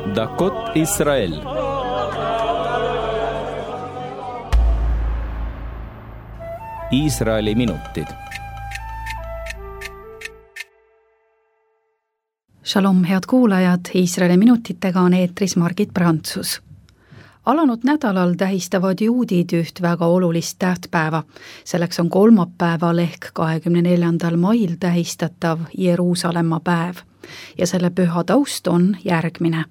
דקות ישראל. Iisraeli minutid. Shalom, head kuulajad, Iisraeli minutitega on eetris Margit Prantsus. Alanud nädalal tähistavad juudid üht väga olulist tähtpäeva. Selleks on kolmapäeval ehk 24. mail tähistatav Jeruusalemma päev ja selle püha taust on järgmine.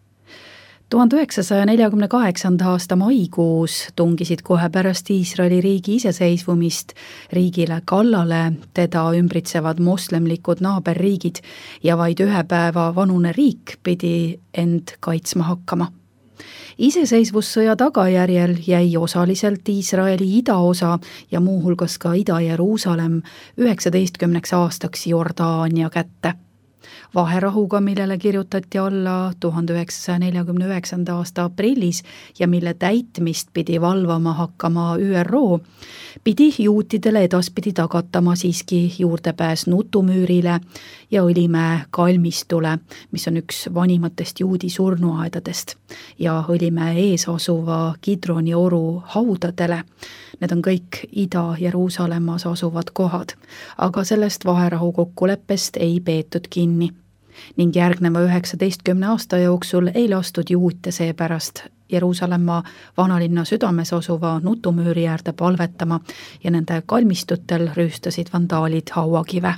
1948. aasta maikuus tungisid kohe pärast Iisraeli riigi iseseisvumist riigile kallale teda ümbritsevad moslemlikud naaberriigid ja vaid ühe päeva vanune riik pidi end kaitsma hakkama. Iseseisvussõja tagajärjel jäi osaliselt Iisraeli idaosa ja muuhulgas ka Ida-Jeruusalemm 19 aastaks Jordaania kätte. Vaherahuga, millele kirjutati alla 1949. aasta aprillis ja mille täitmist pidi valvama hakkama ÜRO, pidi juutidele edaspidi tagatama siiski juurdepääs Nutumüürile ja Õlimäe kalmistule, mis on üks vanimatest juudi surnuaedadest, ja Õlimäe ees asuva Kidroni oru haudadele. Need on kõik Ida-Jeruusalemmas asuvad kohad, aga sellest vaherahu kokkuleppest ei peetud kinni. Ning järgneva 19 aasta jooksul ei lastud juute seepärast Jeruusalemma vanalinna südames asuva Nutumüüri äärde palvetama ja nende kalmistutel rüüstasid vandaalid hauakive.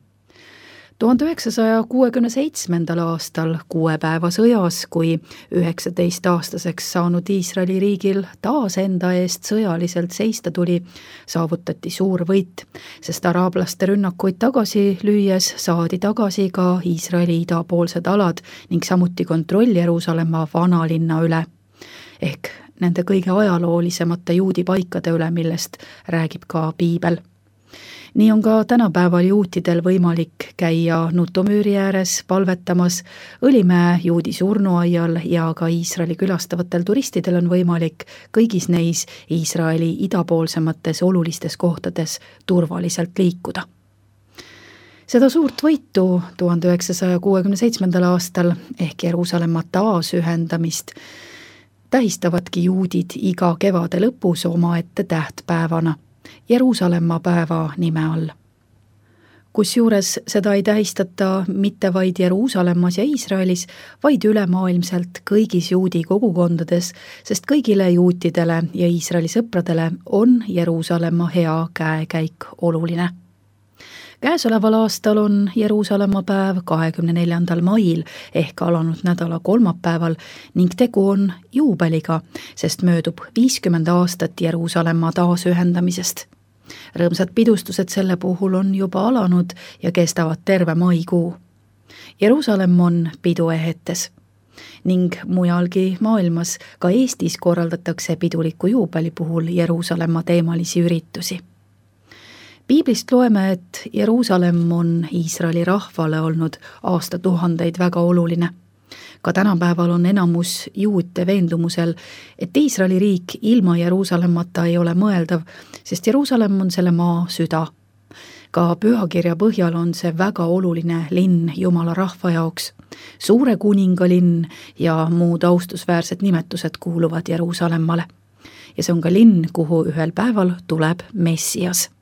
1967. aastal 6 päeva sõjas, kui 19-aastaseks saanud Iisraeli riigil taas enda eest sõjaliselt seista tuli, saavutati suur võit, sest araablaste rünnakuid tagasi lüües saadi tagasi ka Iisraeli idapoolsed alad ning samuti kontroll Jeruusalemma vanalinna üle, ehk nende kõige ajaloolisemate juudi paikade üle, millest räägib ka piibel. Nii on ka tänapäeval juutidel võimalik käia Nutumüüri ääres palvetamas, Õlimäe juudi surnuaial ja ka Iisraeli külastavatel turistidel on võimalik kõigis neis Iisraeli idapoolsemates olulistes kohtades turvaliselt liikuda. Seda suurt võitu 1967. aastal ehk Jeruusalemma taasühendamist tähistavadki juudid iga kevade lõpus omaette tähtpäevana Jeruusalemma päeva nime all. Kusjuures seda ei tähistata mitte vaid Jeruusalemmas ja Iisraelis, vaid ülemaailmselt kõigis juudi kogukondades, sest kõigile juutidele ja Iisraeli sõpradele on Jeruusalemma hea käekäik oluline. Käesoleval aastal on Jeruusalemma päev 24. mail ehk alanud nädala kolmapäeval ning tegu on juubeliga, sest möödub 50 aastat Jeruusalemma taasühendamisest. Rõõmsad pidustused selle puhul on juba alanud ja kestavad terve maikuu. Jeruusalemm on piduehetes ning mujalgi maailmas, ka Eestis korraldatakse piduliku juubeli puhul Jeruusalemma teemalisi üritusi. Piiblist loeme, et Jeruusalemm on Iisraeli rahvale olnud aastatuhandeid väga oluline. Ka tänapäeval on enamus juute veendumusel, et Iisraeli riik ilma Jeruusalemmata ei ole mõeldav, sest Jeruusalemm on selle maa süda. Ka pühakirja põhjal on see väga oluline linn Jumala rahva jaoks. Suure kuningalinn ja muud austusväärsed nimetused kuuluvad Jeruusalemmale. Ja see on ka linn, kuhu ühel päeval tuleb Messias.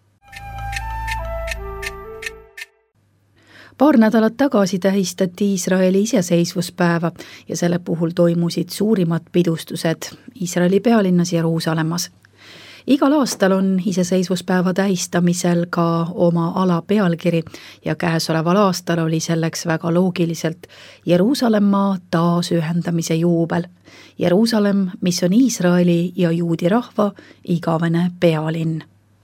Paar nädalat tagasi tähistati Iisraeli iseseisvuspäeva ja selle puhul toimusid suurimad pidustused Iisraeli pealinnas Jeruusalemmas. Igal aastal on iseseisvuspäeva tähistamisel ka oma ala pealkiri ja käesoleval aastal oli selleks väga loogiliselt Jeruusalemma taasühendamise juubel. Jeruusalemm, mis on Iisraeli ja juudi rahva igavene pealinn.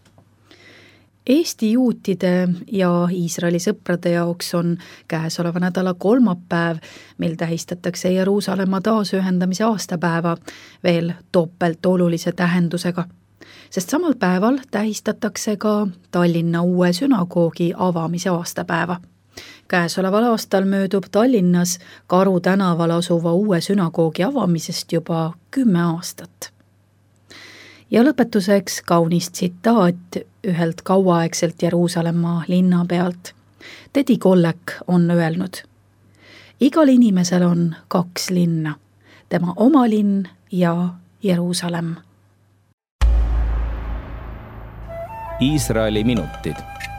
Eesti juutide ja Iisraeli sõprade jaoks on käesoleva nädala kolmapäev, mil tähistatakse Jeruusalemma taasühendamise aastapäeva veel topelt olulise tähendusega, sest samal päeval tähistatakse ka Tallinna uue sünagoogi avamise aastapäeva. Käesoleval aastal möödub Tallinnas Karu tänaval asuva uue sünagoogi avamisest juba 10 aastat. Ja lõpetuseks kaunis tsitaat ühelt kauaaegselt Jeruusalemma linna pealt. Tedi Kollek on öelnud: igal inimesel on 2 linna, tema oma linn ja Jeruusalemm. Iisraeli minutid.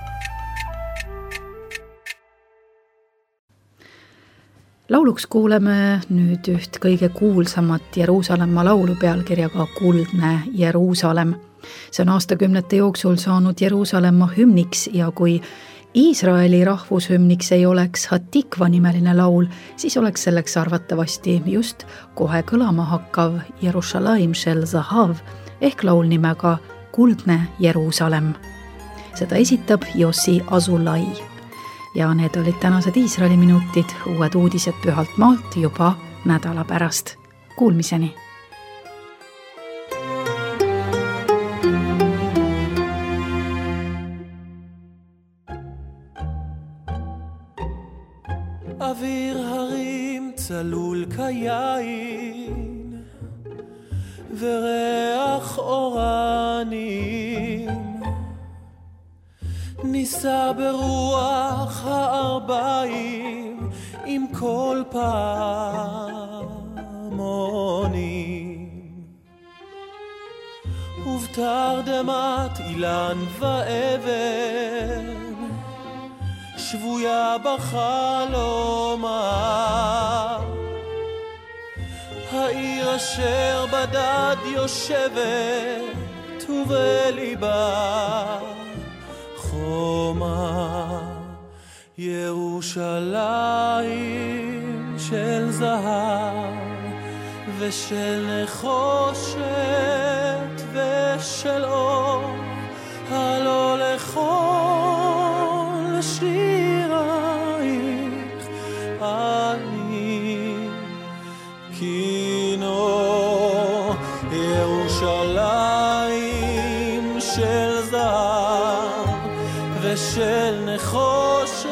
Lauluks kuuleme nüüd üht kõige kuulsamat Jeruusalemma laulu pealkirjaga Kuldne Jeruusalemm. See on aastakümnete jooksul saanud Jeruusalemma hümniks ja kui Iisraeli rahvushümniks ei oleks Hatikva nimeline laul, siis oleks selleks arvatavasti just kohe kõlama hakkav Yerushalayim shel Zahav ehk laul nimega Kuldne Jeruusalemm. Seda esitab Yossi Azulai. Ja need olid tänased Iisraeli minutid, uued uudised Pühalt maalt juba nädala pärast. Kuulmiseni! אוויר הרים צלול כיין וריח אורנים ניסה ברוח הארבעים עם כל פעמונים ובתרדמת אילן ואבן שבויה בחלומה העיר אשר בדד יושבת ובליבה חומה ירושלים של זהב ושל נחושת ושל אור הלא לכל שירייך אני כינו ירושלים של זהב ושל נחושת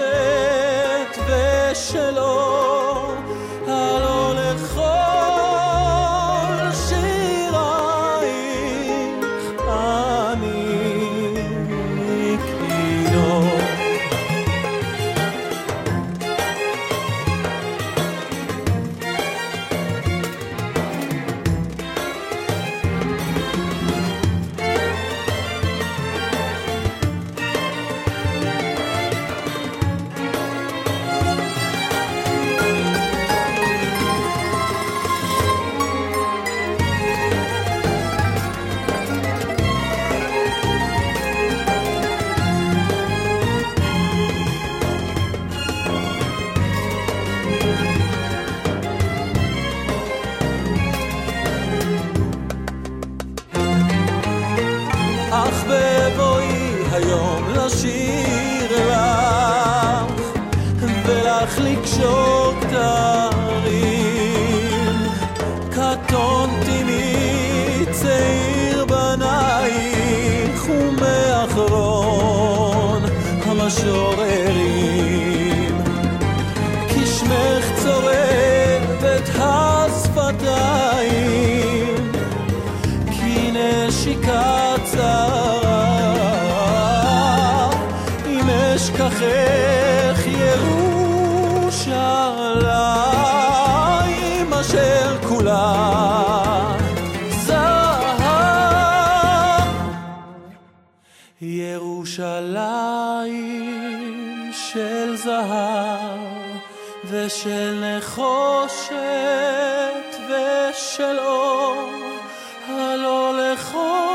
ושל אור הלא לכל שירייך אני כינו אך בבואי היום לשיר לך ולך לקשור כתרים קטונתי מצעיר בנייך ומאחרון המשוררים כי שמך צורב את השפתיים כי נשיקה צרה אם אשכחך ירושלים אשר כולה זהב ירושלים של זהב ושל נחושת ושל אור הלא לכל